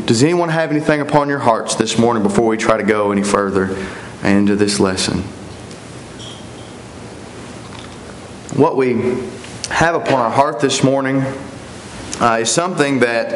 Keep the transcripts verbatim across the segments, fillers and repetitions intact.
Does anyone have anything upon your hearts this morning before we try to go any further into this lesson? What we have upon our heart this morning uh, is something that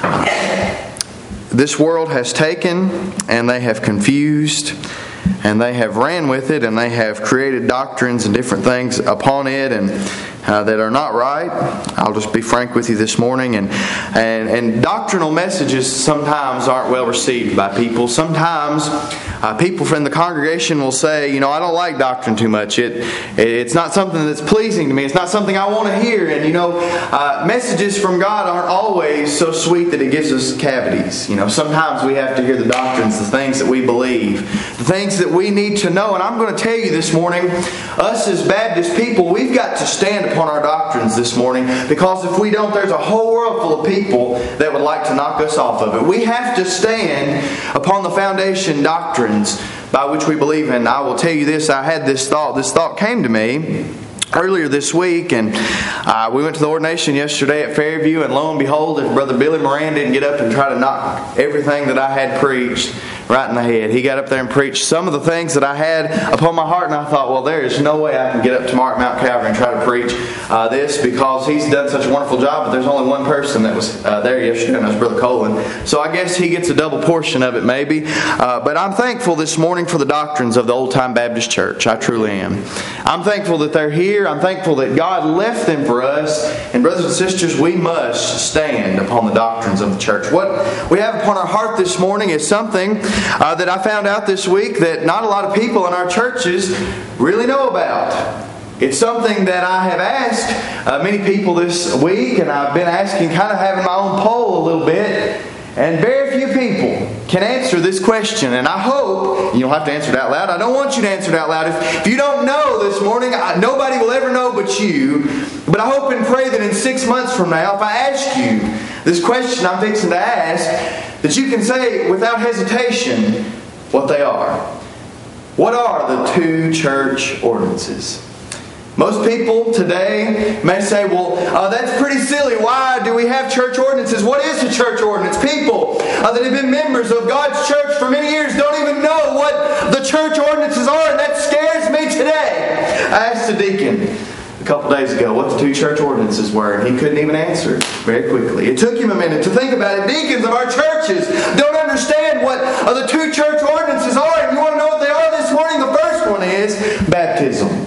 this world has taken and they have confused and they have ran with it and they have created doctrines and different things upon it and Uh, that are not right. I'll just be frank with you this morning. And, and, and doctrinal messages sometimes aren't well received by people. Sometimes uh, people from the congregation will say, you know, I don't like doctrine too much. It It's not something that's pleasing to me. It's not something I want to hear. And, you know, uh, messages from God aren't always so sweet that it gives us cavities. You know, sometimes we have to hear the doctrines, the things that we believe, the things that we need to know. And I'm going to tell you this morning, us as Baptist people, we've got to stand upon our doctrines this morning, because if we don't, there's a whole world full of people that would like to knock us off of it. We have to stand upon the foundation doctrines by which we believe in. I will tell you this, I had this thought, this thought came to me earlier this week, and uh, we went to the ordination yesterday at Fairview, and lo and behold, if Brother Billy Moran didn't get up and try to knock everything that I had preached right in the head. He got up there and preached some of the things that I had upon my heart, and I thought, well, there is no way I can get up tomorrow at Mount Calvary and try to preach uh, this, because he's done such a wonderful job, but there's only one person that was uh, there yesterday, and that was Brother Colin. So I guess he gets a double portion of it maybe. Uh, but I'm thankful this morning for the doctrines of the Old Time Baptist Church. I truly am. I'm thankful that they're here. I'm thankful that God left them for us. And brothers and sisters, we must stand upon the doctrines of the church. What we have upon our heart this morning is something uh, that I found out this week that not a lot of people in our churches really know about. It's something that I have asked uh, many people this week, and I've been asking, kind of having my own poll a little bit, and very few people can answer this question. And I hope, you don't have to answer it out loud, I don't want you to answer it out loud. If, if you don't know this morning, I, nobody will ever know but you. But I hope and pray that in six months from now, if I ask you this question I'm fixing to ask, that you can say without hesitation what they are. What are the two church ordinances? Most people today may say, well, uh, that's pretty silly. Why do we have church ordinances? What is a church ordinance? People uh, that have been members of God's church for many years don't even know what the church ordinances are, and that scares me today. I asked a deacon a couple days ago what the two church ordinances were, and he couldn't even answer it very quickly. It took him a minute to think about it. Deacons of our churches don't understand what uh, the two church ordinances are, and you want to know what they are this morning? The first one is baptism.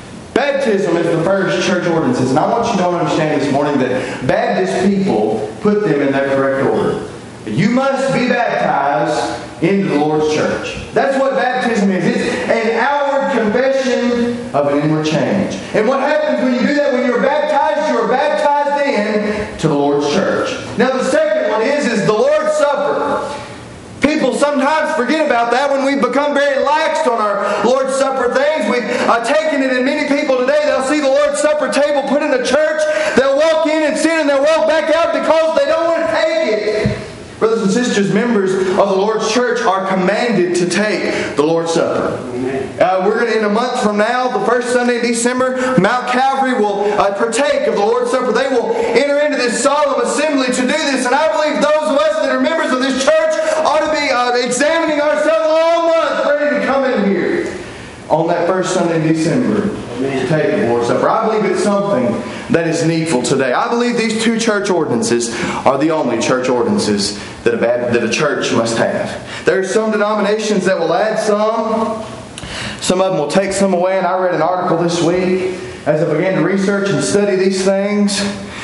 Baptism is the first church ordinances, and I want you to understand this morning that Baptist people put them in their correct order. You must be baptized into the Lord's church. That's what baptism is. It's an outward confession of an inward change. And what happens when you do that? When you're baptized, you're baptized in to the Lord's church. Now the second one is, is the Lord's Supper. People sometimes forget about that when we've become very laxed on our Lord's Supper things. We've uh, taken it, and many people today, they'll see the Lord's Supper table put in a church. They'll walk in and sit, and they'll walk back out because they don't want to take it. Brothers and sisters, members of the Lord's church are commanded to take the Lord's Supper. Uh, we're going to, in a month from now, the first Sunday in December, Mount Calvary will uh, partake of the Lord's Supper. They will enter into this solemn assembly to do this, and I believe those of us that are members of this church ought to be uh, examining ourselves all month, ready to come in here on that first Sunday in December to take the Lord's Supper. I believe it's something that is needful today. I believe these two church ordinances are the only church ordinances that a, that a church must have. There are some denominations that will add some. Some of them will take some away, and I read an article this week as I began to research and study these things.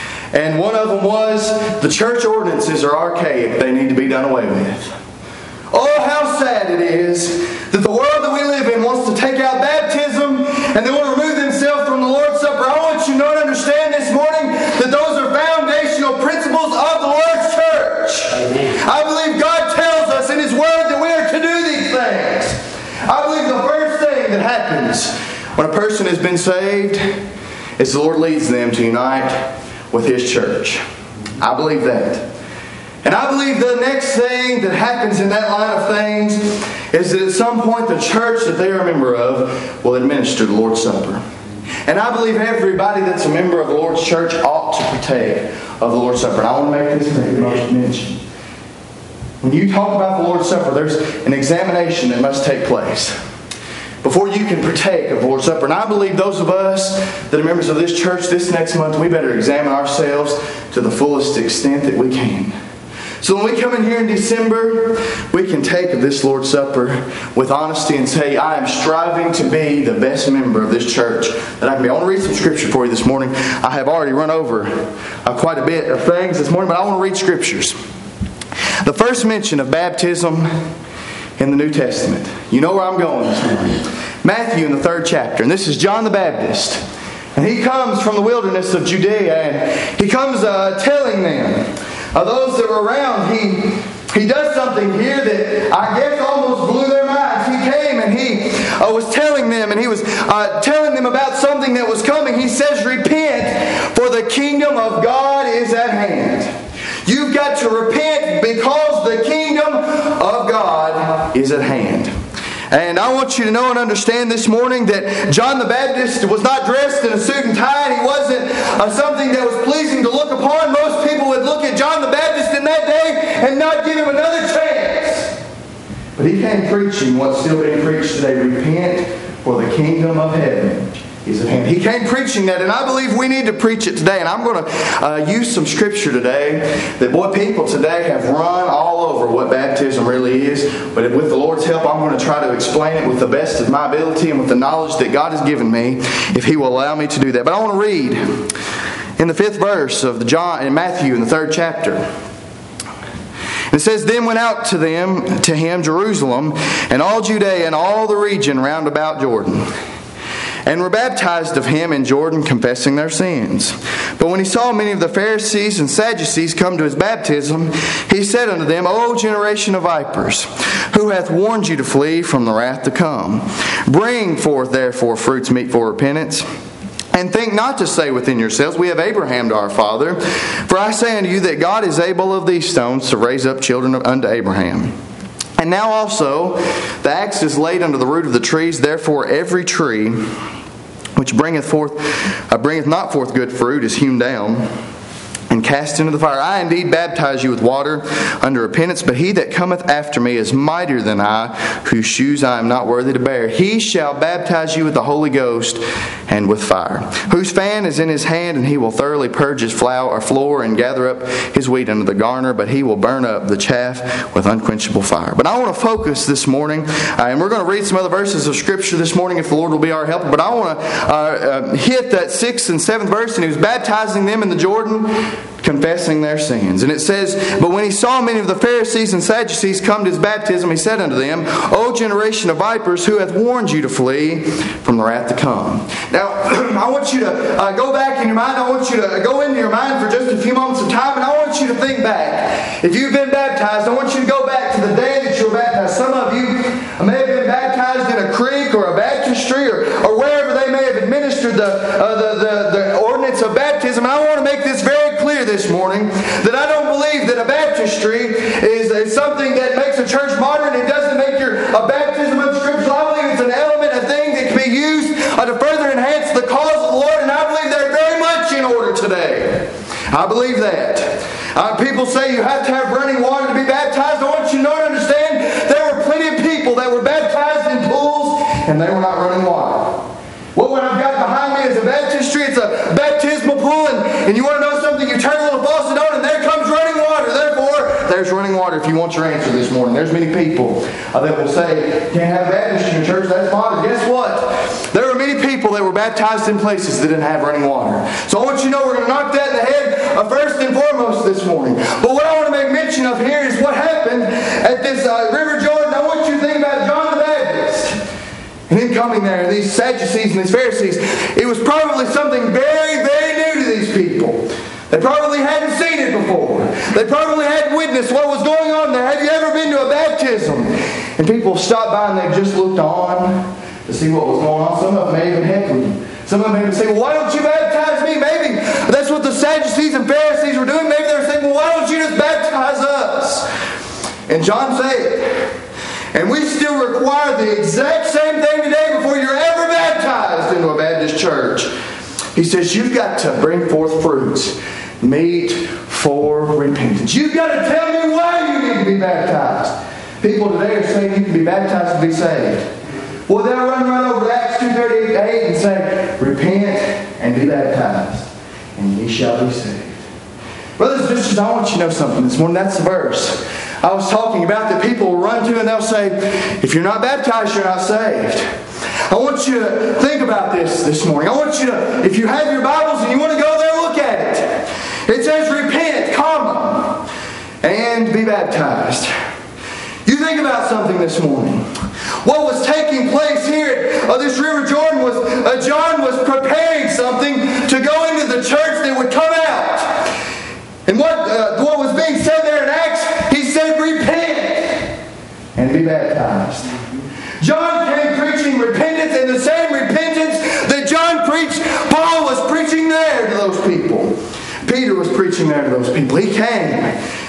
And one of them was, the church ordinances are archaic. They need to be done away with. Oh, how sad it is that the world that we live in wants to take out baptism and they want to remove themselves from the Lord's Supper. I want you to know and understand this morning that those are foundational principles of the Lord's church. Amen. I believe God tells us in His Word that we are to do these things. I believe the first thing that happens when a person has been saved is the Lord leads them to unite with His church. I believe that. And I believe the next thing that happens in that line of things is that at some point the church that they are a member of will administer the Lord's Supper. And I believe everybody that's a member of the Lord's church ought to partake of the Lord's Supper. And I want to make this thing that I mentioned. when you talk about the Lord's Supper, there's an examination that must take place before you can partake of the Lord's Supper. And I believe those of us that are members of this church this next month, we better examine ourselves to the fullest extent that we can. So when we come in here in December, we can take of this Lord's Supper with honesty and say, I am striving to be the best member of this church that I can be. I want to read some scripture for you this morning. I have already run over uh, quite a bit of things this morning, but I want to read scriptures. The first mention of baptism in the New Testament. You know where I'm going this morning. Matthew in the third chapter. And this is John the Baptist. And he comes from the wilderness of Judea. And he comes uh, telling them, uh, those that were around, he, he does something here that I guess almost blew their minds. He came and he uh, was telling them, and he was uh, telling them about something that was coming. He says, repent, for the kingdom of God is at hand. You've got to repent because the kingdom of God is at hand. And I want you to know and understand this morning that John the Baptist was not dressed in a suit and tie. And he wasn't uh, something that was pleasing to look upon. Most people would look at John the Baptist in that day and not give him another chance. But he came preaching what's still being preached today. Repent, for the kingdom of heaven is at hand. He came preaching that, and I believe we need to preach it today. And I'm going to uh, use some scripture today that, boy, people today have run all over what baptism really is. But with the Lord's help, I'm going to try to explain it with the best of my ability and with the knowledge that God has given me, if He will allow me to do that. But I want to read in the fifth verse of the John in Matthew in the third chapter. It says, Then went out to them to him Jerusalem and all Judea and all the region round about Jordan, and were baptized of him in Jordan, confessing their sins. But when he saw many of the Pharisees and Sadducees come to his baptism, he said unto them, O generation of vipers, who hath warned you to flee from the wrath to come? Bring forth therefore fruits meet for repentance. And think not to say within yourselves, We have Abraham to our father. For I say unto you that God is able of these stones to raise up children unto Abraham. And now also the axe is laid under the root of the trees. Therefore every tree which bringeth forth uh, bringeth not forth good fruit is hewn down and cast into the fire. I indeed baptize you with water under repentance, but he that cometh after me is mightier than I, whose shoes I am not worthy to bear. He shall baptize you with the Holy Ghost and with fire, whose fan is in his hand, and he will thoroughly purge his flour or floor and gather up his wheat under the garner, but he will burn up the chaff with unquenchable fire. But I want to focus this morning, uh, and we're going to read some other verses of Scripture this morning if the Lord will be our helper, but I want to uh, uh, hit that sixth and seventh verse, and he was baptizing them in the Jordan, confessing their sins. And it says, But when he saw many of the Pharisees and Sadducees come to his baptism, he said unto them, O generation of vipers, who hath warned you to flee from the wrath to come? Now, I want you to uh, go back in your mind. I want you to go into your mind for just a few moments of time, and I want you to think back. If you've been baptized, I want you to go back to the day that you were baptized. Some of you may have been baptized in a creek or a baptistry or, or wherever they may have administered the, uh, the, the, the ordinance of baptism. And I want to make this very clear this morning that I don't believe that a baptistry is, is something that makes a church modern. It doesn't make your a baptism unscriptural. I believe it's an element, a thing that can be used uh, to further enhance the cause of the Lord, and I believe they're very much in order today. I believe that. Uh, people say you have to have running water to be baptized. I want you to know and understand there were plenty of people that were baptized in pools and they were not running water. Well, what I've got behind me is a baptistry. It's a baptismal pool, and, and you want to know something? You turn a little faucet on and there comes running water. Therefore, there's running water if you want your answer this morning. There's many people uh, that will say, can't have baptistry in your church, that's modern. Guess what? There were many people that were baptized in places that didn't have running water. So I want you to know we're going to knock that in the head uh, first and foremost this morning. But what I want to make mention of here is what happened at this uh, River Jordan. I want you to think about John the Baptist. And him coming there, these Sadducees and these Pharisees, it was probably something very, very new to these people. They probably hadn't seen it before. They probably hadn't witnessed what was going on there. Have you ever been to a baptism? And people stopped by and they just looked on to see what was going on. Some of them may even heckle you. Some of them may say, well, why don't you baptize me? Maybe that's what the Sadducees and Pharisees were doing. Maybe they were saying, well, why don't you just baptize us? And John said, and we still require the exact same thing today before you're ever baptized into a Baptist church. He says, you've got to bring forth fruits meet for repentance. You've got to tell me why you need to be baptized. People today are saying you can be baptized to be saved. Well, they'll run right over to Acts two thirty-eight and say, repent and be baptized, and ye shall be saved. Brothers and sisters, I want you to know something this morning. That's the verse I was talking about that people will run to and they'll say, if you're not baptized, you're not saved. I want you to think about this this morning. I want you to, if you have your Bibles and you want to go there, look at it. It says repent, comma, and be baptized. You think about something this morning. What was taking place here at uh, this River Jordan was uh, John was preparing something to go into the church that would come out. And what, uh, what was being said there in Acts, he said, repent and be baptized. John came preaching repentance, and the same repentance that John preached, Paul was preaching there to those people. Peter was preaching there to those people. He came.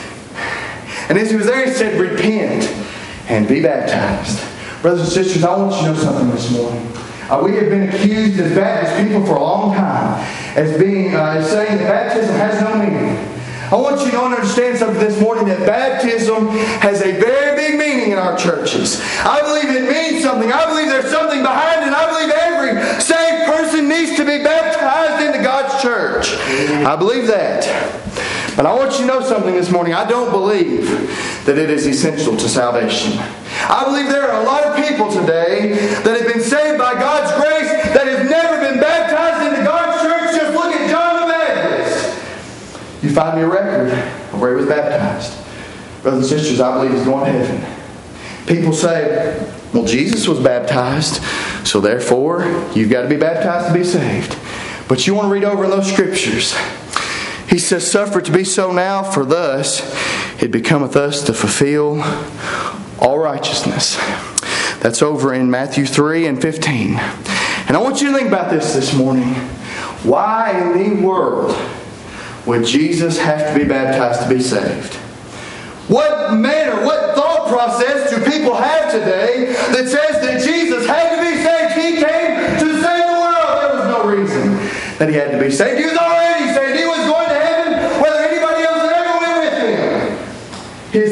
And as he was there, he said, repent and be baptized. Brothers and sisters, I want you to know something this morning. Uh, we have been accused as Baptist people for a long time as being uh, as saying that baptism has no meaning. I want you to understand something this morning, that baptism has a very big meaning in our churches. I believe it means something. I believe there's something behind it. I believe every saved person needs to be baptized into God's church. I believe that. But I want you to know something this morning. I don't believe that it is essential to salvation. I believe there are a lot of people today that have been saved by God's grace that have never been baptized into God's church. Just look at John the Baptist. You find me a record of where he was baptized. Brothers and sisters, I believe he's going to heaven. People say, well, Jesus was baptized, so therefore you've got to be baptized to be saved. But you want to read over in those scriptures. He says, suffer to be so now, for thus it becometh us to fulfill all righteousness. That's over in Matthew three and fifteen. And I want you to think about this this morning. Why in the world would Jesus have to be baptized to be saved? What manner, what thought process do people have today that says that Jesus had to be saved? He came to save the world. There was no reason that he had to be saved. He was already saved. He was going to heaven whether anybody else ever went with him. His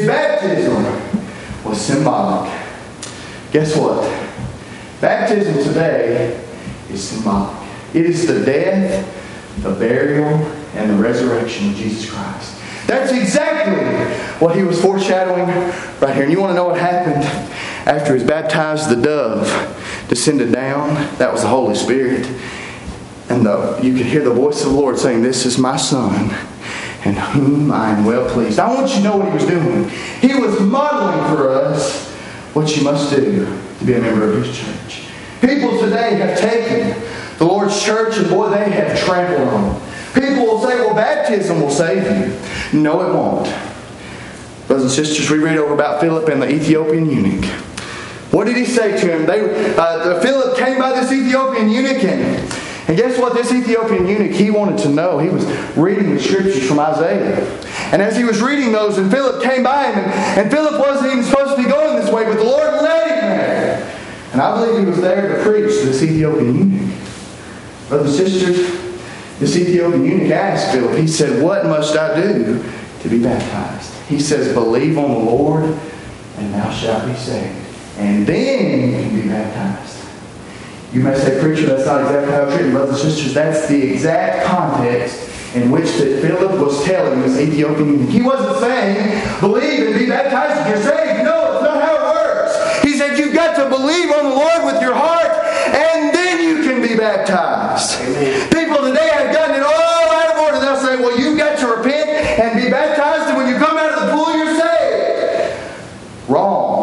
baptism was symbolic. Guess what? Baptism today is symbolic. It is the death, the burial, and the resurrection of Jesus Christ. That's exactly what he was foreshadowing right here. And you want to know what happened after he was baptized? The dove descended down. That was the Holy Spirit. And the, you could hear the voice of the Lord saying, this is my Son, in whom I am well pleased. I want you to know what he was doing. He was modeling for us what you must do to be a member of his church. People today have taken the Lord's church and boy, they have trampled on it. People will say, well, baptism will save you. No, it won't. Brothers and sisters, we read over about Philip and the Ethiopian eunuch. What did he say to him? They, uh, Philip came by this Ethiopian eunuch, and, and guess what? This Ethiopian eunuch, he wanted to know. He was reading the scriptures from Isaiah. And as he was reading those, and Philip came by him, and, and Philip wasn't even supposed to be going this way, but the Lord led him there. And I believe he was there to preach to this Ethiopian eunuch. Brothers and sisters, this Ethiopian eunuch asked Philip, he said, what must I do to be baptized? He says, believe on the Lord and thou shalt be saved. And then you can be baptized. You may say, preacher, that's not exactly how it's written. Brothers and sisters, that's the exact context in which that Philip was telling this Ethiopian eunuch. He wasn't saying, believe and be baptized and you're saved. No, it's not how it works. He said, you've got to believe on the Lord with your heart and then you can be baptized. Amen. People today have gotten it all out of order. They'll say, well, you've got to repent and be baptized, and when you come out of the pool, you're saved. Wrong.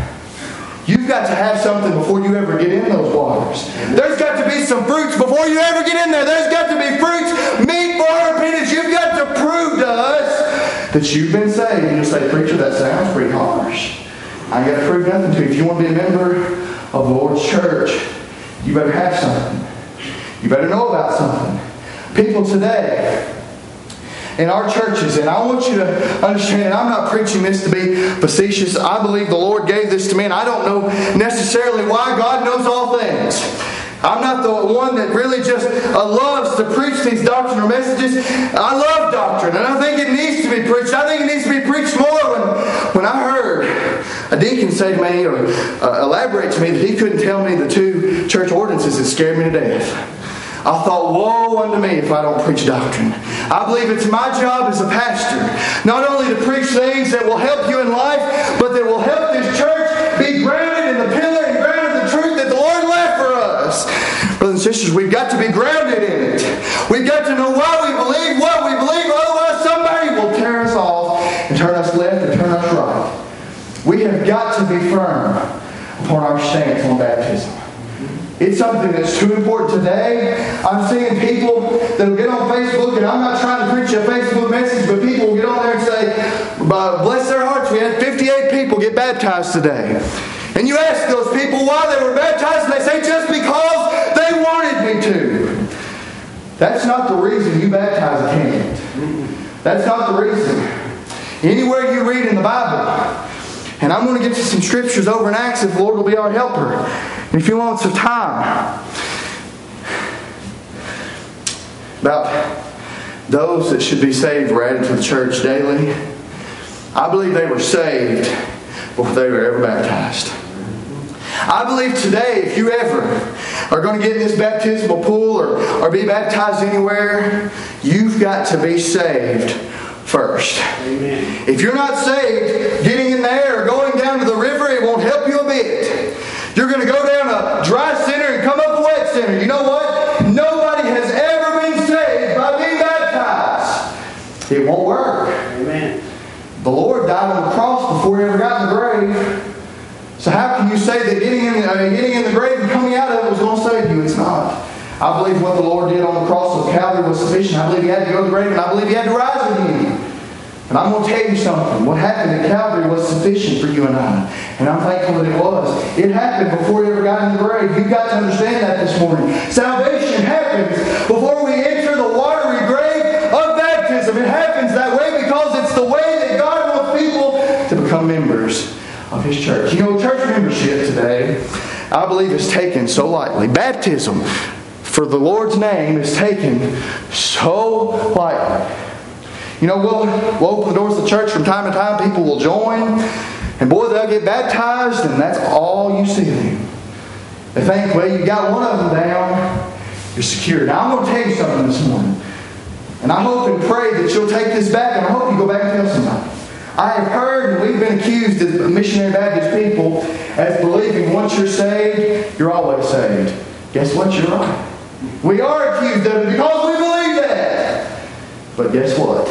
You've got to have something before you ever get in those waters. There's got to be some fruits before you ever get in there. There's got to be fruits, meat for repentance. You've got to prove to us that you've been saved. You say, preacher, that sounds pretty harsh. I ain't got to prove nothing to you. If you want to be a member of the Lord's church, you better have something. You better know about something. People today in our churches, and I want you to understand, and I'm not preaching this to be facetious. I believe the Lord gave this to me, and I don't know necessarily why. God knows all things. I'm not the one that really just uh, loves to preach these doctrinal messages. I love doctrine, and I think it needs to be preached. I think it needs to be preached more. When, when I heard a deacon say to me, or uh, elaborate to me, that he couldn't tell me the two church ordinances, it scared me to death. I thought, woe unto me if I don't preach doctrine. I believe it's my job as a pastor, not only to preach things that will help you in life, but that will help this church be grounded in the pillar and grounded in the truth that the Lord left for us. Brothers and sisters, we've got to be grounded in it. We've got to know why we believe what we believe, otherwise somebody will tear us off and turn us left and turn us right. We have got to be firm upon our stance on baptism. It's something that's too important today. I'm seeing people that will get on Facebook, and I'm not trying to preach a Facebook message, but people will get on there and say, bless their hearts, we had fifty-eight people get baptized today. And you ask those people why they were baptized, and they say, just because they wanted me to. That's not the reason you baptize a candidate. That's not the reason. Anywhere you read in the Bible, and I'm going to get to some scriptures over in Acts if the Lord will be our helper. And if you want some time, about those that should be saved were added to the church daily. I believe they were saved before they were ever baptized. I believe today, if you ever are going to get in this baptismal pool or, or be baptized anywhere, you've got to be saved first. Amen. If you're not saved, getting in there or going down to the river, it won't help you a bit. You're going to go down a dry center and come up a wet center. You know what? Nobody has ever been saved by being baptized. It won't work. Amen. The Lord died on the cross before He ever got in the grave. So how can you say that getting in, uh, getting in the grave and coming out of it was going to save you? It's not. I believe what the Lord did on the cross of Calvary was sufficient. I believe He had to go to the grave, and I believe He had to rise again. And I'm going to tell you something. What happened at Calvary was sufficient for you and I. And I'm thankful that it was. It happened before you ever got in the grave. You've got to understand that this morning. Salvation happens before we enter the watery grave of baptism. It happens that way because it's the way that God wants people to become members of His church. You know, church membership today, I believe, is taken so lightly. Baptism for the Lord's name is taken so lightly. You know, we'll, we'll open the doors of the church from time to time. People will join. And boy, they'll get baptized, and that's all you see of them. They think, well, you got one of them down, you're secure. Now, I'm going to tell you something this morning. And I hope and pray that you'll take this back, and I hope you go back and tell somebody. I have heard, and we've been accused as missionary Baptist people as believing once you're saved, you're always saved. Guess what? You're right. We are accused of it because we believe that. But guess what?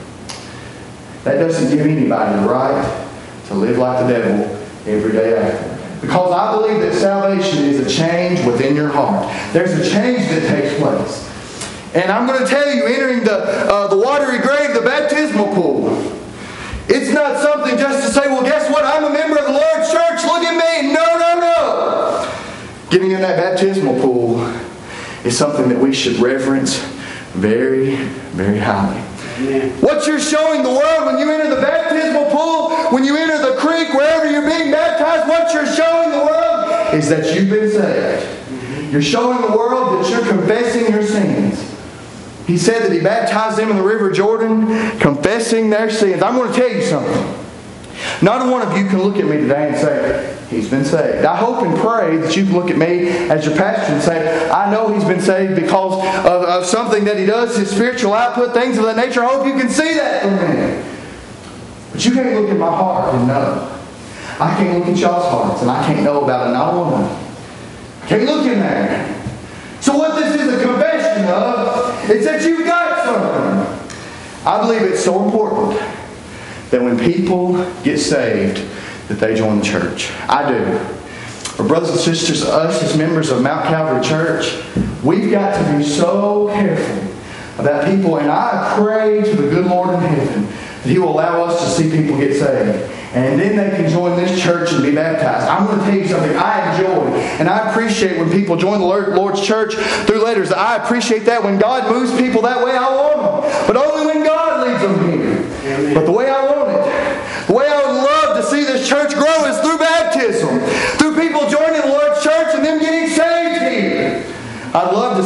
That doesn't give anybody the right to live like the devil every day after. Because I believe that salvation is a change within your heart. There's a change that takes place. And I'm going to tell you, entering the, uh, the watery grave, the baptismal pool, it's not something just to say, well, guess what? I'm a member of the Lord's church. Look at me. No, no, no. Getting in that baptismal pool is something that we should reverence very, very highly. Amen. What you're showing the world when you enter the baptismal pool, when you enter the creek, wherever you're being baptized, what you're showing the world is that you've been saved. You're showing the world that you're confessing your sins. He said that He baptized them in the river Jordan, confessing their sins. I'm going to tell you something. Not one of you can look at me today and say, he's been saved. I hope and pray that you can look at me as your pastor and say, I know he's been saved because of, of something that he does, his spiritual output, things of that nature. I hope you can see that from me. But you can't look at my heart and know. I can't look at y'all's hearts, and I can't know about it, not one of them. I can't look in there. So what this is a confession of, it's that you've got something. I believe it's so important that when people get saved, that they join the church. I do. Our brothers and sisters, us as members of Mount Calvary Church, we've got to be so careful about people. And I pray to the good Lord in heaven that He will allow us to see people get saved. And then they can join this church and be baptized. I'm going to tell you something I enjoy. And I appreciate when people join the Lord's church through letters. I appreciate that. When God moves people that way, I want them. But only when God leads them here. Amen. But the way I want it, the way I would love to see this church grow is through baptism. Through people joining the Lord's church and them getting saved here.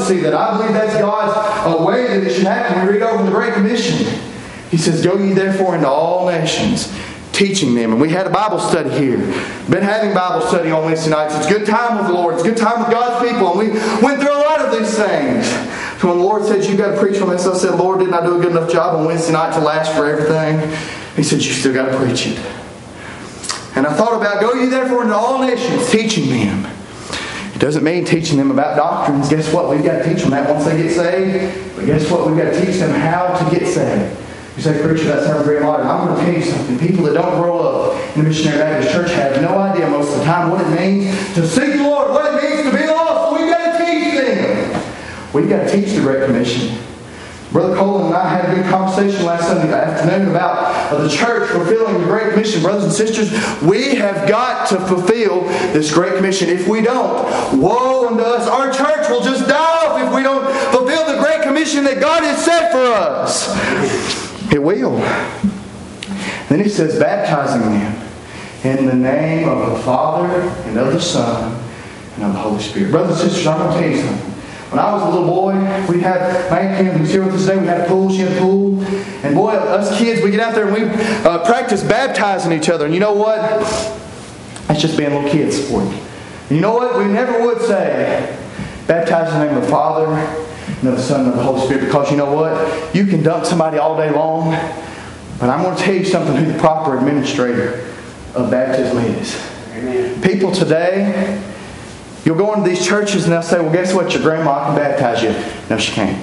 see that. I believe that's God's uh, way that it should happen. We read over the Great Commission. He says, go ye therefore into all nations, teaching them. And we had a Bible study here. Been having Bible study on Wednesday nights. It's good time with the Lord. It's good time with God's people. And we went through a lot of these things. So when the Lord said, you've got to preach on this, I said, Lord, didn't I do a good enough job on Wednesday night to last for everything? He said, you still got to preach it. And I thought about, go ye therefore into all nations, teaching them. It doesn't mean teaching them about doctrines. Guess what? We've got to teach them that once they get saved. But guess what? We've got to teach them how to get saved. You say, preacher, that sounds very modern. I'm going to tell you something. People that don't grow up in the Missionary Baptist Church have no idea most of the time what it means to seek the Lord, what it means to be lost. So we've got to teach them. We've got to teach the Great Commission. Brother Colin and I had a good conversation last Sunday afternoon about uh, the church fulfilling the Great Commission. Brothers and sisters, we have got to fulfill this Great Commission. If we don't, woe unto us. Our church will just die off if we don't fulfill the Great Commission that God has set for us. It will. Then he says, baptizing them in the name of the Father and of the Son and of the Holy Spirit. Brothers and sisters, I'm going to tell you something. When I was a little boy, we had, my Kim who's here with us today, we had a pool, she had a pool. And boy, us kids, we get out there and we uh, practice baptizing each other. And you know what? That's just being little kids for you. And you know what? We never would say, baptize in the name of the Father and of the Son and of the Holy Spirit. Because you know what? You can dunk somebody all day long. But I'm going to tell you something who the proper administrator of baptism is. Amen. People today, you'll go into these churches and they'll say, well, guess what? Your grandma can baptize you. No, she can't.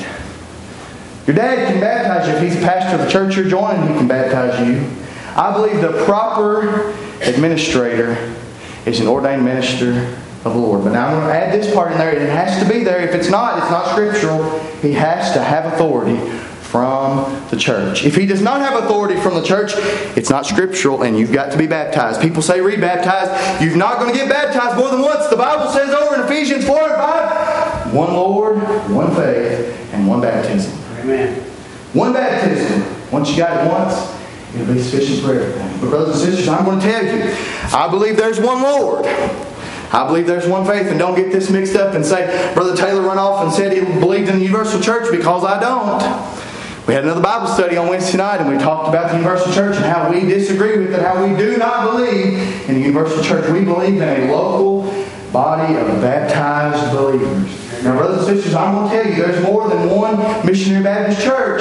Your dad can baptize you. If he's a pastor of the church you're joining, he can baptize you. I believe the proper administrator is an ordained minister of the Lord. But now I'm going to add this part in there. It has to be there. If it's not, it's not scriptural. He has to have authority from the church. If he does not have authority from the church, it's not scriptural and you've got to be baptized. People say rebaptized. You're not going to get baptized more than once. The Bible says over in Ephesians four and five, one Lord, one faith, and one baptism. Amen. One baptism. Once you got it once, it'll be sufficient for everything. But brothers and sisters, I'm going to tell you, I believe there's one Lord. I believe there's one faith, and don't get this mixed up and say, Brother Taylor run off and said he believed in the universal church, because I don't. We had another Bible study on Wednesday night, and we talked about the universal church and how we disagree with it, how we do not believe in the universal church. We believe in a local body of baptized believers. Now, brothers and sisters, I'm going to tell you, there's more than one Missionary Baptist church.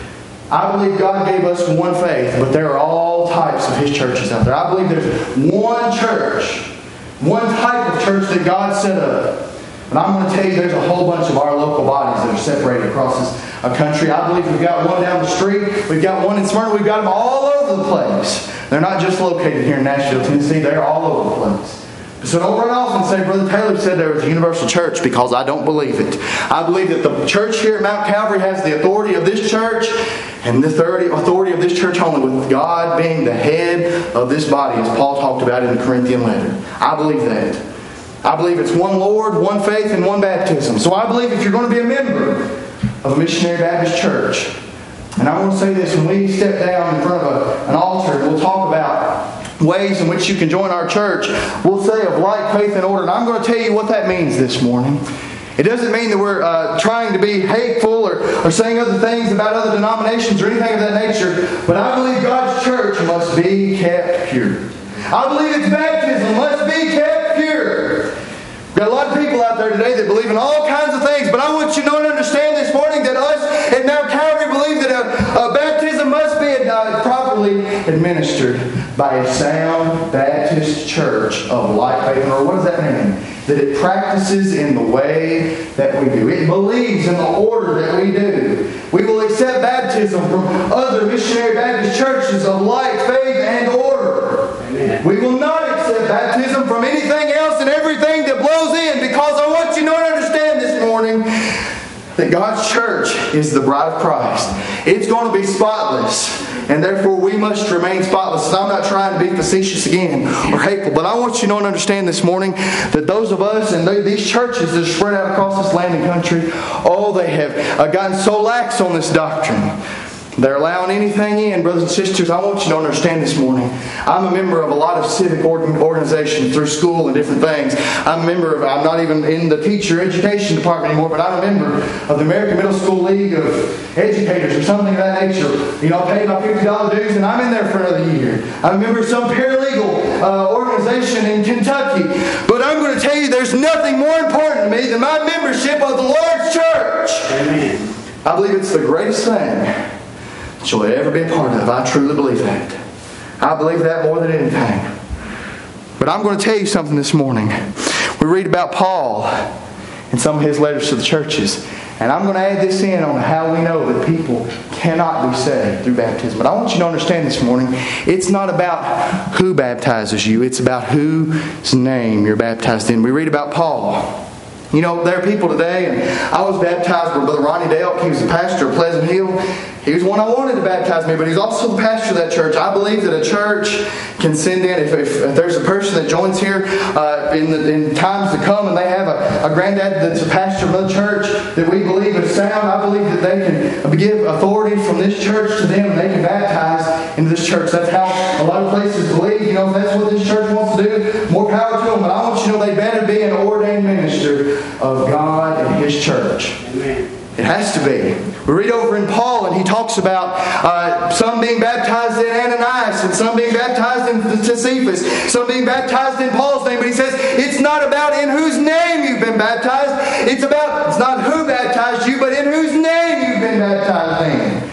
I believe God gave us one faith, but there are all types of His churches out there. I believe there's one church, one type of church that God set up. But I'm going to tell you, there's a whole bunch of our local bodies that are separated across this uh, country. I believe we've got one down the street. We've got one in Smyrna. We've got them all over the place. They're not just located here in Nashville, Tennessee. They're all over the place. So don't run off and say, Brother Taylor said there was a universal church, because I don't believe it. I believe that the church here at Mount Calvary has the authority of this church, and the authority of this church only, with God being the head of this body, as Paul talked about in the Corinthian letter. I believe that. I believe it's one Lord, one faith, and one baptism. So I believe if you're going to be a member of a Missionary Baptist church, and I want to say this, when we step down in front of a, an altar, we'll talk about ways in which you can join our church. We'll say of like, faith, and order. And I'm going to tell you what that means this morning. It doesn't mean that we're uh, trying to be hateful or, or saying other things about other denominations or anything of that nature. But I believe God's church must be kept pure. I believe its baptism must be kept pure. We've got a lot of people out there today that believe in all kinds of things. But I want you to know and understand this morning that us at Mount Calvary believe that a, a baptism must be uh, properly administered by a sound Baptist church of like faith. Or what does that mean? That it practices in the way that we do. It believes in the order that we do. We will accept baptism from other Missionary Baptist churches of like faith and order. Amen. We will not accept baptism from anything else and everything that blows in, because I want you to know and understand this morning that God's church is the bride of Christ. It's going to be spotless. And therefore we must remain spotless. I'm not trying to be facetious again or hateful, but I want you to know and understand this morning that those of us and these churches that are spread out across this land and country, oh, they have gotten so lax on this doctrine. They're allowing anything in. Brothers and sisters, I want you to understand this morning. I'm a member of a lot of civic organizations through school and different things. I'm a member of, I'm not even in the teacher education department anymore, but I'm a member of the American Middle School League of Educators or something of that nature. You know, I paid my fifty dollars dues and I'm in there for another year. I'm a member of some paralegal uh, organization in Kentucky. But I'm going to tell you, there's nothing more important to me than my membership of the Lord's church. Amen. I believe it's the greatest thing you'll ever be a part of. I truly believe that. I believe that more than anything. But I'm going to tell you something this morning. We read about Paul in some of his letters to the churches. And I'm going to add this in on how we know that people cannot be saved through baptism. But I want you to understand this morning, it's not about who baptizes you. It's about whose name you're baptized in. We read about Paul. You know, there are people today, and I was baptized by Brother Ronnie Delk. He was the pastor of Pleasant Hill. He was one I wanted to baptize me, but he's also the pastor of that church. I believe that a church can send in, if, if, if there's a person that joins here uh, in, the, in times to come and they have a, a granddad that's a pastor of the church that we believe is sound, I believe that they can give authority from this church to them and they can baptize into this church. That's how a lot of places believe. You know, if that's what this church wants to do, more power to them. But I want you to know they better be an ordained minister of God and His church. Amen. It has to be. We read over in Paul and he talks about uh, some being baptized in Ananias and some being baptized in Cephas, some being baptized in Paul's name. But he says it's not about in whose name you've been baptized. It's about, it's not who baptized you, but in whose name you've been baptized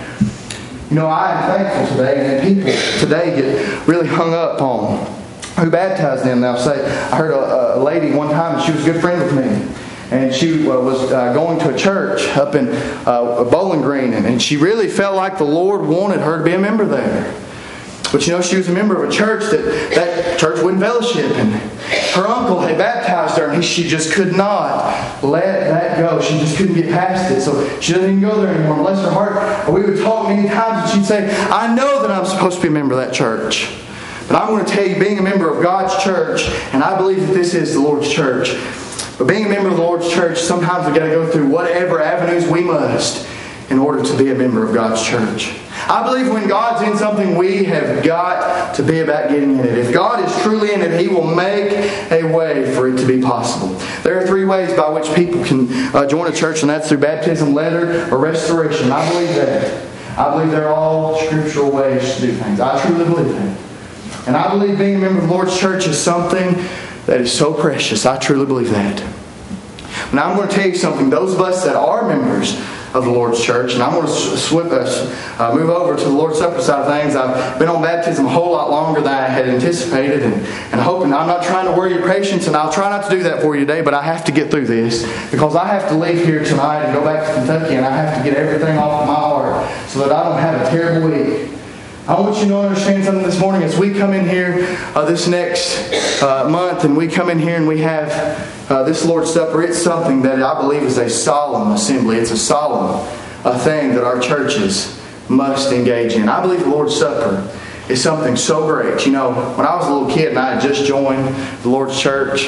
in. You know, I am thankful today, and people today get really hung up on who baptized them. They'll say, I heard a, a lady one time, and she was a good friend with me. And she uh, was uh, going to a church up in uh, Bowling Green, and, and she really felt like the Lord wanted her to be a member there. But you know, she was a member of a church that that church wouldn't fellowship, and her uncle had baptized her, and he, she just could not let that go. She just couldn't get past it, so she doesn't even go there anymore. Bless her heart. We would talk many times, and she'd say, I know that I'm supposed to be a member of that church. But I'm going to tell you, being a member of God's church, and I believe that this is the Lord's church, but being a member of the Lord's church, sometimes we've got to go through whatever avenues we must in order to be a member of God's church. I believe when God's in something, we have got to be about getting in it. If God is truly in it, He will make a way for it to be possible. There are three ways by which people can uh, join a church, and that's through baptism, letter, or restoration. I believe that. I believe they're all scriptural ways to do things. I truly believe that. And I believe being a member of the Lord's church is something that is so precious. I truly believe that. Now I'm going to tell you something. Those of us that are members of the Lord's church, and I'm going to sw- uh, move over to the Lord's Supper side of things. I've been on baptism a whole lot longer than I had anticipated, and, and hoping. I'm not trying to worry your patience, and I'll try not to do that for you today, but I have to get through this because I have to leave here tonight and go back to Kentucky, and I have to get everything off of my heart so that I don't have a terrible week. I want you to understand something this morning. As we come in here uh, this next uh, month, and we come in here and we have uh, this Lord's Supper, it's something that I believe is a solemn assembly. It's a solemn uh, thing that our churches must engage in. I believe the Lord's Supper is something so great. You know, when I was a little kid and I had just joined the Lord's church,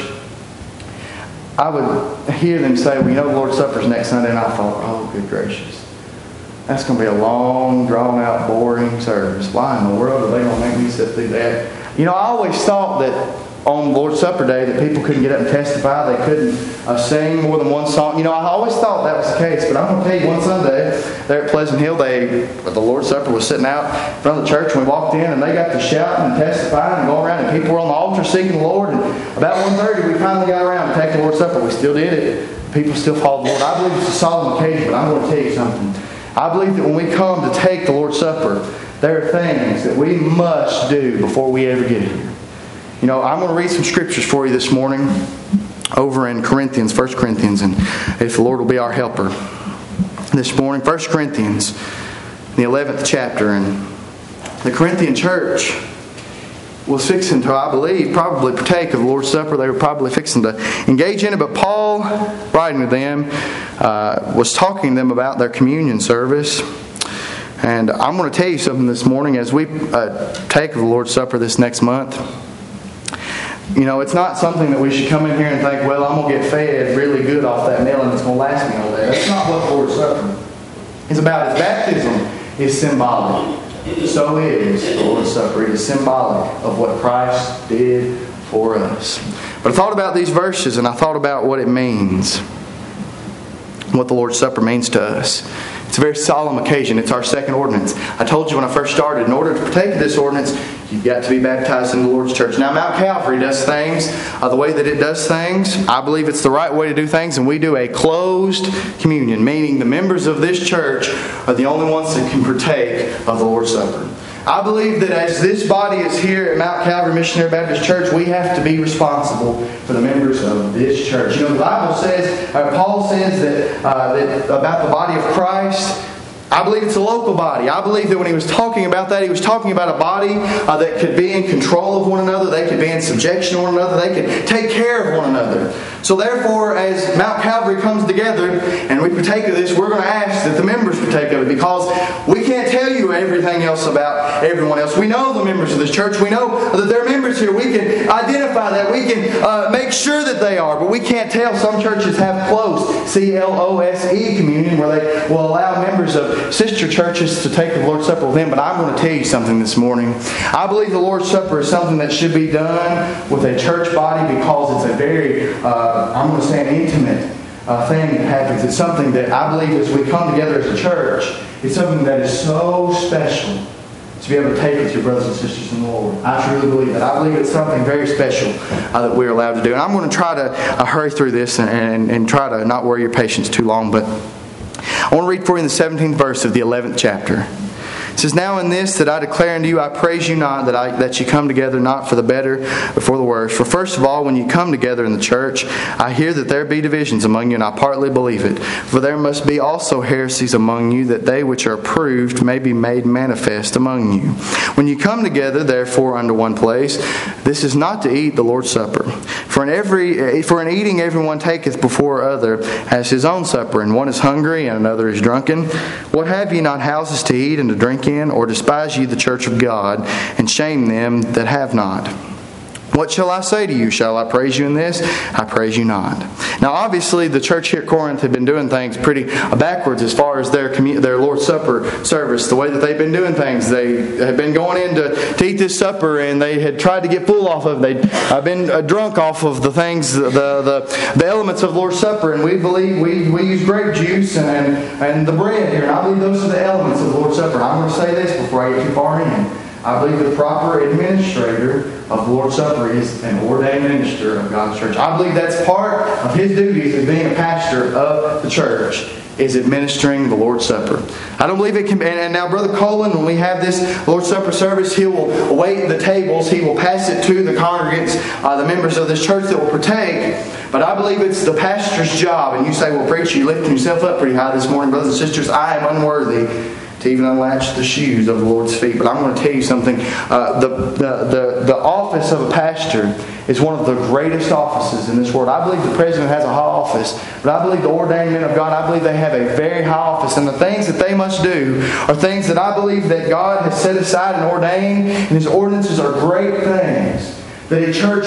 I would hear them say, well, you know, the Lord's Supper's next Sunday, and I thought, oh, good gracious. That's going to be a long, drawn-out, boring service. Why in the world are they going to make me sit through that? You know, I always thought that on Lord's Supper Day that people couldn't get up and testify. They couldn't uh, sing more than one song. You know, I always thought that was the case. But I'm going to tell you, one Sunday there at Pleasant Hill, they the Lord's Supper was sitting out in front of the church, and we walked in, and they got to shouting and testifying and going around, and people were on the altar seeking the Lord. And about one thirty, we finally got around to take the Lord's Supper. We still did it. People still followed the Lord. I believe it's a solemn occasion, but I'm going to tell you something. I believe that when we come to take the Lord's Supper, there are things that we must do before we ever get here. You know, I'm going to read some scriptures for you this morning over in Corinthians, First Corinthians, and if the Lord will be our helper this morning. First Corinthians, the eleventh chapter, and the Corinthian church was fixing to, I believe, probably partake of the Lord's Supper. They were probably fixing to engage in it. But Paul, writing to them, uh, was talking to them about their communion service. And I'm going to tell you something this morning as we uh, take the Lord's Supper this next month. You know, it's not something that we should come in here and think, well, I'm going to get fed really good off that meal and it's going to last me all day. That's not what the Lord's Supper is about. It's baptism is symbolic. So is the Lord's Supper. It is symbolic of what Christ did for us. But I thought about these verses and I thought about what it means. What the Lord's Supper means to us. It's a very solemn occasion. It's our second ordinance. I told you when I first started, in order to partake of this ordinance, you've got to be baptized in the Lord's church. Now, Mount Calvary does things uh, the way that it does things. I believe it's the right way to do things, and we do a closed communion, meaning the members of this church are the only ones that can partake of the Lord's Supper. I believe that as this body is here at Mount Calvary Missionary Baptist Church, we have to be responsible for the members of this church. You know, the Bible says, uh, Paul says that, uh, that about the body of Christ, I believe it's a local body. I believe that when he was talking about that, he was talking about a body uh, that could be in control of one another. They could be in subjection to one another. They could take care of one another. So therefore, as Mount Calvary comes together and we partake of this, we're going to ask that the members partake of it, because we can't tell you everything else about everyone else. We know the members of this church. We know that they're members here. We can identify that. We can uh, make sure that they are, but we can't tell. Some churches have closed C L O S E communion, where they will allow members of sister churches to take the Lord's Supper with them. But I'm going to tell you something this morning. I believe the Lord's Supper is something that should be done with a church body, because it's a very, uh, I'm going to say an intimate uh, thing that happens. It's something that I believe as we come together as a church, it's something that is so special to be able to take with your brothers and sisters in the Lord. I truly believe that. I believe it's something very special uh, that we're allowed to do. And I'm going to try to uh, hurry through this and, and, and try to not worry your patience too long, but I want to read for you in the seventeenth verse of the eleventh chapter. It says, "Now in this that I declare unto you, I praise you not that I that you come together not for the better, but for the worse. For first of all, when you come together in the church, I hear that there be divisions among you, and I partly believe it. For there must be also heresies among you, that they which are approved may be made manifest among you. When you come together, therefore, unto one place, this is not to eat the Lord's Supper. For in every for in eating everyone taketh before other as his own supper, and one is hungry, and another is drunken. What have ye not houses to eat and to drink in, or despise ye the church of God, and shame them that have not? What shall I say to you? Shall I praise you in this? I praise you not." Now obviously the church here at Corinth had been doing things pretty backwards as far as their commu- their Lord's Supper service. The way that they've been doing things. They had been going in to, to eat this supper, and they had tried to get full off of it. They'd uh, been uh, drunk off of the things, the, the the elements of Lord's Supper. And we believe we, we use grape juice and, and, and the bread here. And I believe those are the elements of the Lord's Supper. And I'm going to say this before I get too far in. I believe the proper administrator of the Lord's Supper is an ordained minister of God's church. I believe that's part of his duties as being a pastor of the church, is administering the Lord's Supper. I don't believe it can be. And now Brother Colin, when we have this Lord's Supper service, he will wait the tables. He will pass it to the congregants, uh, the members of this church that will partake. But I believe it's the pastor's job. And you say, "Well, preacher, you're lifting yourself up pretty high this morning." Brothers and sisters, I am unworthy to even unlatch the shoes of the Lord's feet. But I'm going to tell you something. Uh, the, the, the, the office of a pastor is one of the greatest offices in this world. I believe the president has a high office, but I believe the ordained men of God, I believe they have a very high office. And the things that they must do are things that I believe that God has set aside and ordained. And His ordinances are great things that a church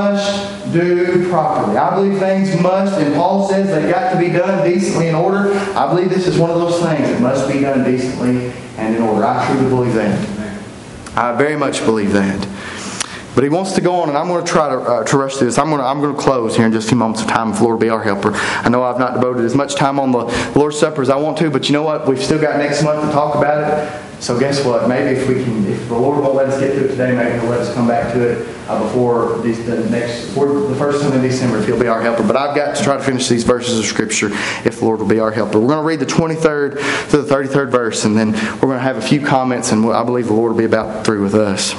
must do properly. I believe things must, and Paul says they've got to be done decently in order. I believe this is one of those things that must be done decently and in order. I truly believe that. I very much believe that. But he wants to go on, and I'm going to try to, uh, to rush through this. I'm going to, I'm going to close here in just a few moments of time if the Lord will be our helper. I know I've not devoted as much time on the Lord's Supper as I want to, but you know what? We've still got next month to talk about it. So guess what? Maybe if we can, if the Lord won't let us get to it today, maybe He'll let us come back to it uh, before the, the next, before the first Sunday in December, if He'll be our helper. But I've got to try to finish these verses of Scripture if the Lord will be our helper. We're going to read the twenty-third to the thirty-third verse, and then we're going to have a few comments, and I believe the Lord will be about through with us.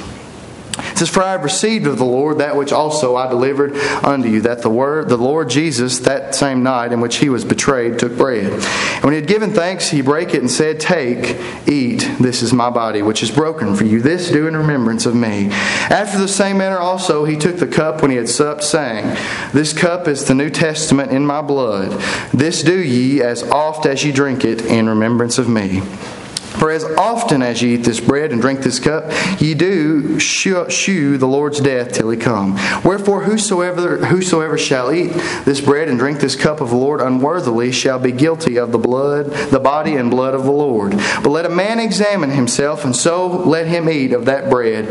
It says, "For I have received of the Lord that which also I delivered unto you, that the word, the Lord Jesus, that same night in which He was betrayed, took bread. And when He had given thanks, He brake it and said, Take, eat, this is my body, which is broken for you. This do in remembrance of me. After the same manner also He took the cup when He had supped, saying, This cup is the New Testament in my blood. This do ye as oft as ye drink it in remembrance of me. For as often as ye eat this bread and drink this cup, ye do shew, shew the Lord's death till he come. Wherefore whosoever whosoever shall eat this bread and drink this cup of the Lord unworthily shall be guilty of the blood, the body and blood of the Lord. But let a man examine himself, and so let him eat of that bread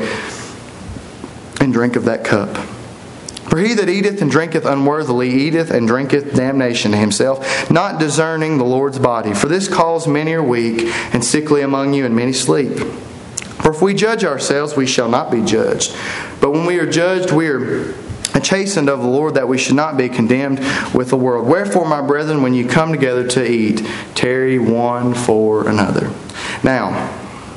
and drink of that cup. For he that eateth and drinketh unworthily eateth and drinketh damnation to himself, not discerning the Lord's body. For this cause many are weak and sickly among you, and many sleep. For if we judge ourselves, we shall not be judged. But when we are judged, we are chastened of the Lord, that we should not be condemned with the world. Wherefore, my brethren, when you come together to eat, tarry one for another. Now,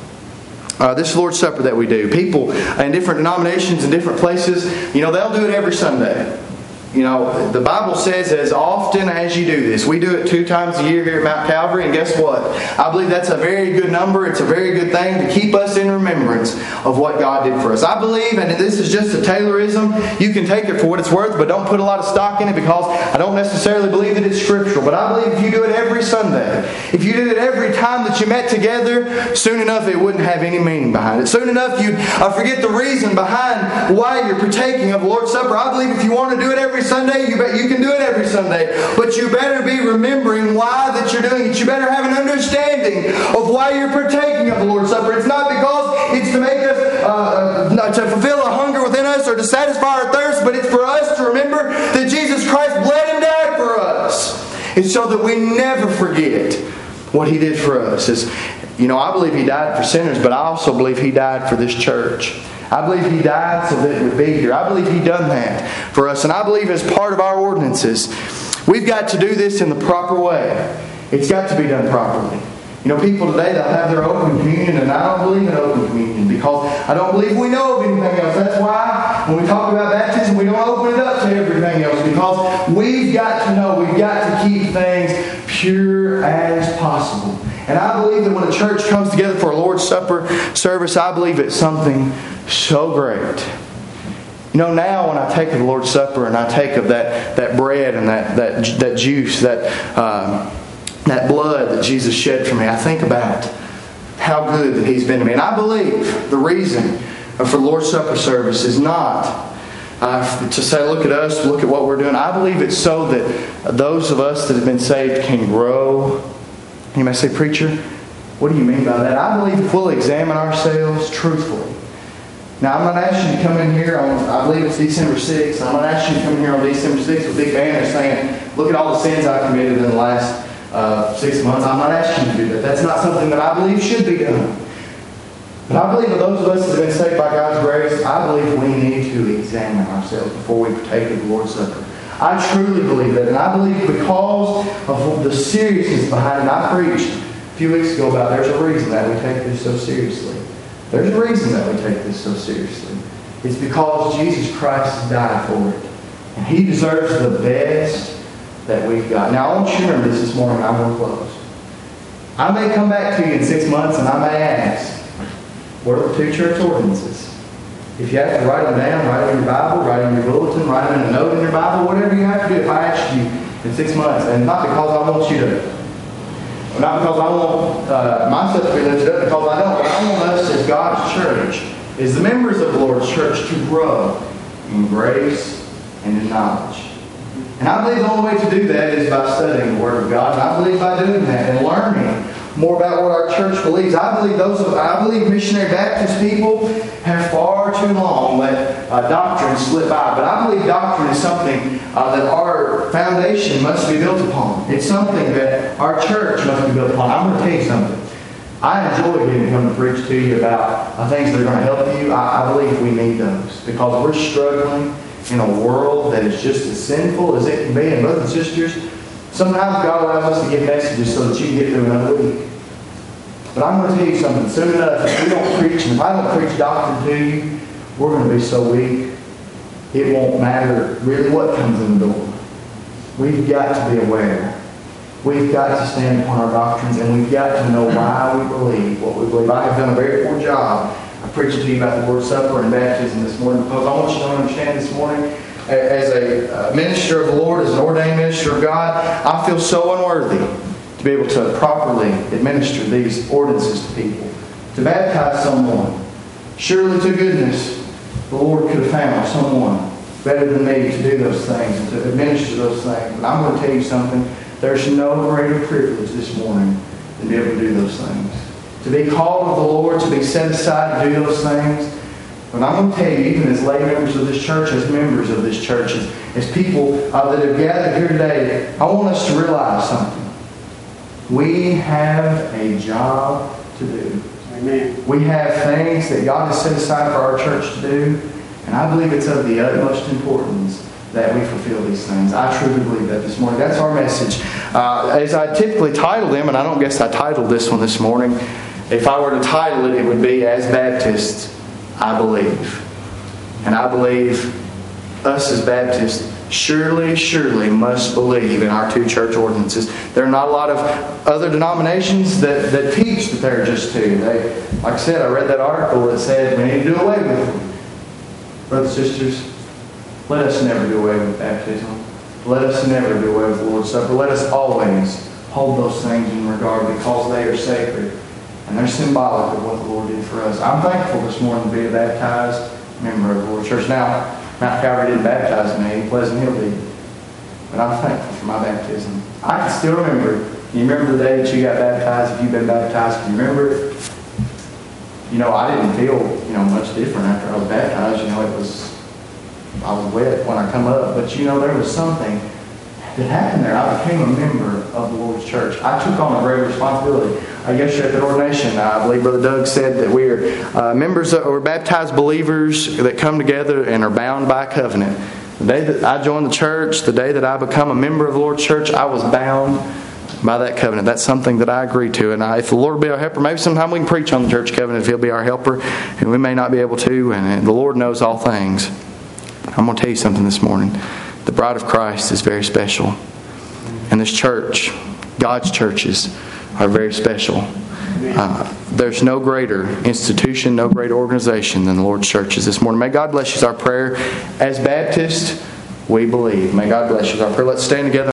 Uh, this Lord's Supper that we do, people in different denominations and different places, you know, they'll do it every Sunday. You know, the Bible says as often as you do this. We do it two times a year here at Mount Calvary, and guess what? I believe that's a very good number. It's a very good thing to keep us in remembrance of what God did for us. I believe, and this is just a Taylorism, you can take it for what it's worth, but don't put a lot of stock in it, because I don't necessarily believe that it's scriptural. But I believe if you do it every Sunday, if you did it every time that you met together, soon enough it wouldn't have any meaning behind it. Soon enough you'd uh, forget the reason behind why you're partaking of the Lord's Supper. I believe if you want to do it every Sunday, you bet you can do it every Sunday. But you better be remembering why that you're doing it. You better have an understanding of why you're partaking of the Lord's Supper. It's not because it's to make us, uh, not to fulfill a hunger within us or to satisfy our thirst, but it's for us to remember that Jesus Christ bled and died for us. It's so that we never forget what He did for us. It's, you know, I believe He died for sinners, but I also believe He died for this church. I believe He died so that it would be here. I believe He done that for us. And I believe as part of our ordinances, we've got to do this in the proper way. It's got to be done properly. You know, people today, they'll have their open communion, and I don't believe in open communion because I don't believe we know of anything else. That's why when we talk about baptism, we don't open it up to everything else, because we've got to know, we've got to keep things pure as possible. And I believe that when a church comes together for a Lord's Supper service, I believe it's something so great. You know, now when I take of the Lord's Supper and I take of that, that bread and that, that, that juice, that, um, that blood that Jesus shed for me, I think about how good that He's been to me. And I believe the reason for the Lord's Supper service is not uh, to say, look at us, look at what we're doing. I believe it's so that those of us that have been saved can grow. You may say, preacher, what do you mean by that? I believe if we'll examine ourselves truthfully. Now, I'm not asking you to come in here on, I believe it's December sixth. I'm not asking you to come in here on December sixth with big banners saying, look at all the sins I committed in the last uh, six months. I'm not asking you to do that. That's not something that I believe should be done. But I believe for those of us that have been saved by God's grace, I believe we need to examine ourselves before we partake of the Lord's Supper. I truly believe that, and I believe because of the seriousness behind it. I preached a few weeks ago about there's a reason that we take this so seriously. There's a reason that we take this so seriously. It's because Jesus Christ died for it. And He deserves the best that we've got. Now, I want you to remember this this morning, I'm going to close. I may come back to you in six months and I may ask, what are the two church ordinances? If you have to write them down, write them in your Bible, write them in your bulletin, write them in a note in your Bible, whatever you have to do. If I ask you in six months, and not because I want you to, not because I want uh, myself to be lifted up, because I don't, but I want us as God's church, as the members of the Lord's church, to grow in grace and in knowledge. And I believe the only way to do that is by studying the Word of God. And I believe by doing that and learning more about what our church believes. I believe those of, I believe missionary Baptist people have far too long let uh, doctrine slip by. But I believe doctrine is something uh, that our foundation must be built upon. It's something that our church must be built upon. I'm going to tell you something. I enjoy getting to come to preach to you about uh, things that are going to help you. I, I believe we need those because we're struggling in a world that is just as sinful as it can be. And brothers and sisters, sometimes God allows us to get messages so that you can get through another week. But I'm going to tell you something. Soon enough, if we don't preach, and if I don't preach doctrine to you, we're going to be so weak, it won't matter really what comes in the door. We've got to be aware. We've got to stand upon our doctrines, and we've got to know why we believe what we believe. I have done a very poor job of preaching to you about the Lord's Supper and baptism this morning, because I want you to understand this morning, as a minister of the Lord, as an ordained minister of God, I feel so unworthy to to be able to properly administer these ordinances to people, to baptize someone. Surely to goodness, the Lord could have found someone better than me to do those things and to administer those things. But I'm going to tell you something. There's no greater privilege this morning than to be able to do those things. To be called of the Lord, to be set aside to do those things. But I'm going to tell you, even as lay members of this church, as members of this church, as, as people uh, that have gathered here today, I want us to realize something. We have a job to do. Amen. We have things that God has set aside for our church to do, and I believe it's of the utmost importance that we fulfill these things. I truly believe that this morning. That's our message. Uh, as I typically title them, and I don't guess I titled this one this morning, if I were to title it, it would be As Baptists, I Believe. And I believe us as Baptists surely, surely must believe in our two church ordinances. There are not a lot of other denominations that, that teach that there are just two. They, like I said, I read that article that said we need to do away with them. Brothers and sisters, let us never do away with baptism. Let us never do away with the Lord's Supper. Let us always hold those things in regard because they are sacred and they're symbolic of what the Lord did for us. I'm thankful this morning to be a baptized member of the Lord's Church. Now, Mount Calvary didn't baptize me, Pleasant Hill did. But I'm thankful for my baptism. I can still remember. You remember the day that you got baptized? If you've been baptized, can you remember it? You know, I didn't feel, you know, much different after I was baptized. You know, it was, I was wet when I come up. But, you know, there was something that happened there. I became a member of the Lord's church. I took on a great responsibility. Uh, yesterday at the ordination, I believe Brother Doug said that we are uh, members of, or baptized believers that come together and are bound by covenant. The day that I joined the church, the day that I become a member of the Lord's church, I was bound by that covenant. That's something that I agree to. And I, if the Lord will be our helper, maybe sometime we can preach on the church covenant if He'll be our helper. And we may not be able to, and, and the Lord knows all things. I'm going to tell you something this morning. The bride of Christ is very special. And this church, God's churches, are very special. Uh, there's no greater institution, no greater organization than the Lord's churches this morning. May God bless you is our prayer. As Baptists, we believe. May God bless you is our prayer. Let's stand together.